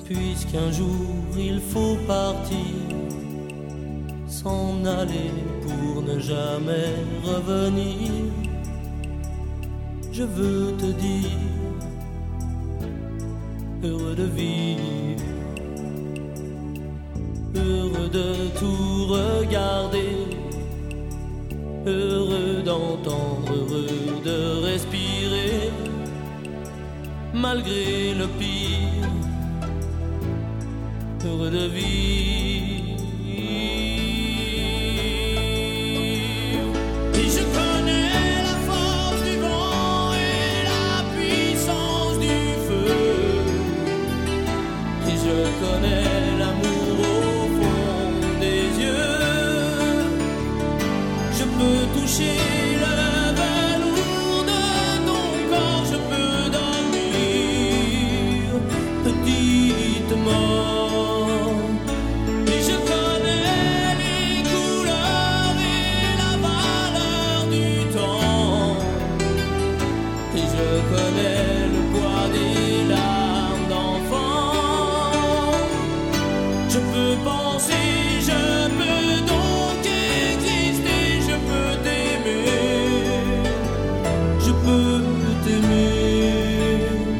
puisqu'un jour il faut partir, s'en aller pour ne jamais revenir. Je veux te dire, heureux de vivre, heureux de tout regarder, heureux d'entendre, heureux de respirer, malgré le pire, heureux de vivre. Et je connais la force du vent et la puissance du feu, et je connais l'amour au fond des yeux. Je peux toucher le velours de ton corps, je peux dormir petitement. Et je connais les couleurs et la valeur du temps, et je connais le poids des larmes d'enfant. Je peux penser, je peux donc exister, je peux t'aimer, je peux t'aimer.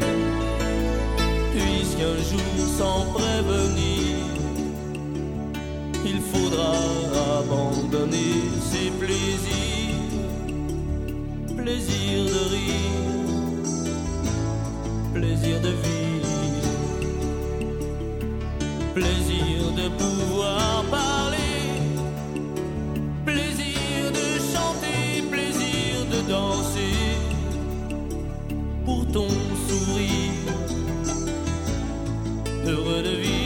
Puisqu'un jour sans prévenir, il faudra abandonner ses plaisirs, plaisir de rire, plaisir de vivre, plaisir de pouvoir parler, plaisir de chanter, plaisir de danser, pour ton sourire, heureux de vivre.